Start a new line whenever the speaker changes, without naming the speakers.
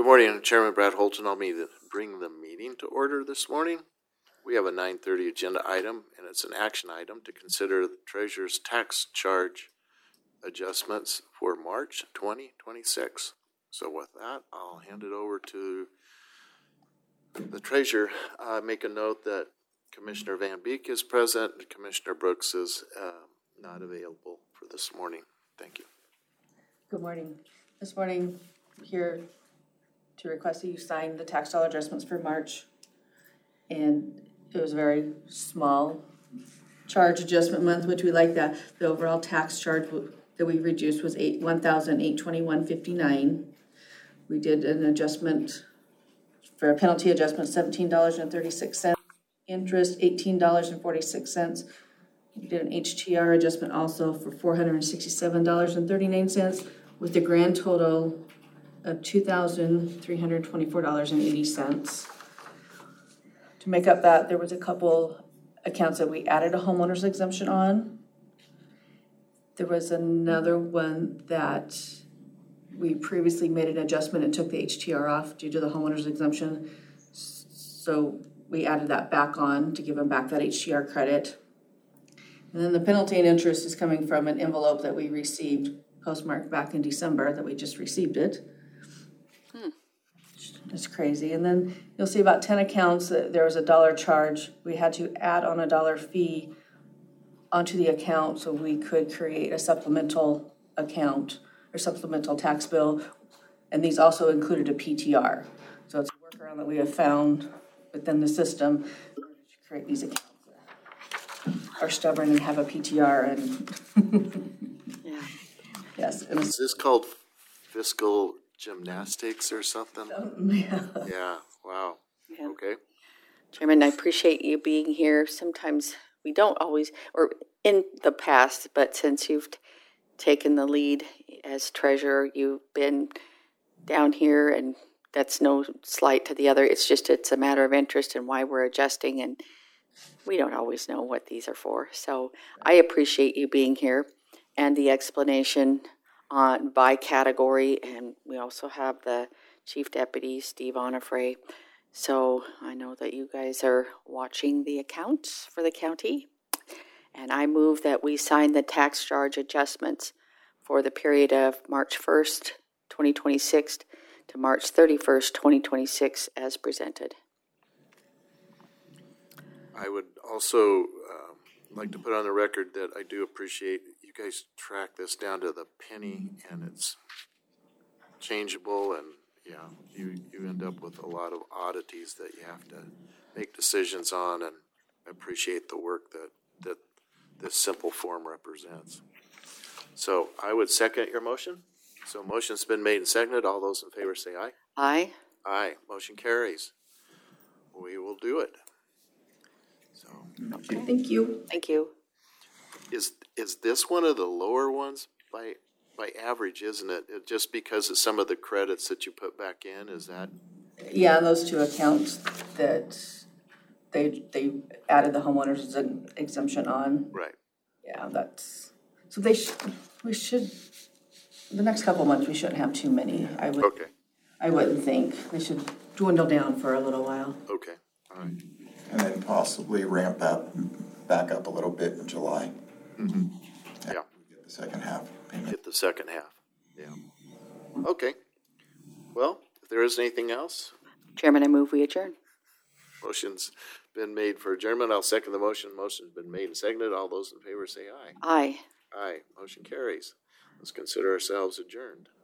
morning, I'm Chairman Brad Holton. I'll bring the meeting to order this morning. We have a 9:30 agenda item, and it's an action item to consider the Treasurer's tax charge adjustments for March 2026. So with that, I'll hand it over to the Treasurer. Make a note that Commissioner Van Beek is present and Commissioner Brooks is not available for this morning. Thank you.
Good morning. This morning, here to request that you sign the tax dollar adjustments for March. And it was a very small charge adjustment month, which we like that. The overall tax charge that we reduced was $1,821.59. We did an adjustment for a penalty adjustment, $17.36. Interest, $18.46. We did an HTR adjustment also for $467.39 with the grand total of $2,324.80. To make up that, there was a couple accounts that we added a homeowner's exemption on. There was another one that we previously made an adjustment and took the HTR off due to the homeowner's exemption. So we added that back on to give them back that HTR credit. And then the penalty and interest is coming from an envelope that we received postmarked back in December that we just received it. It's crazy. And then you'll see about 10 accounts that there was a dollar charge. We had to add on a dollar fee onto the account so we could create a supplemental account or supplemental tax bill. And these also included a PTR. So it's a workaround that we have found within the system to create these accounts that are stubborn and have a PTR. And
yeah.
Yes.
Is this called fiscal gymnastics or something? Yeah. Wow.
Yeah.
Okay.
Chairman, I appreciate you being here. Sometimes we don't always, or in the past, but since you've taken the lead as treasurer, you've been down here, and that's no slight to the other. It's a matter of interest and why we're adjusting, and we don't always know what these are for. So I appreciate you being here and the explanation on by category, and we also have the Chief Deputy, Steve Onifray. So I know that you guys are watching the accounts for the county, and I move that we sign the tax charge adjustments for the period of March 1st, 2026 to March 31st, 2026 as presented.
I would also like to put on the record that I do appreciate you guys track this down to the penny, and it's changeable, and yeah, you end up with a lot of oddities that you have to make decisions on, and I appreciate the work that this simple form represents. So I would second your motion. So motion's been made and seconded. All those in favor say aye.
Aye.
Aye. Motion carries. We will do it. So
Okay.
Thank you.
Thank you.
is this one of the lower ones by average, isn't it? Just because of some of the credits that you put back in, is that?
Yeah, those two accounts that they added the homeowner's exemption on.
Right.
Yeah, that's so we should the next couple of months we shouldn't have too many.
Okay.
I wouldn't think they should dwindle down for a little while.
Okay. All right.
And then possibly ramp back up a little bit in July.
Mm-hmm. Yeah.
Get the second half payment.
Get the second half. Yeah. Okay. Well, if there isn't anything else,
Chairman, I move we adjourn.
motion's been made for adjournment. I'll second the motion. Motion's been made and seconded. All those in favor say aye.
Aye.
Aye. Motion carries. Let's consider ourselves adjourned.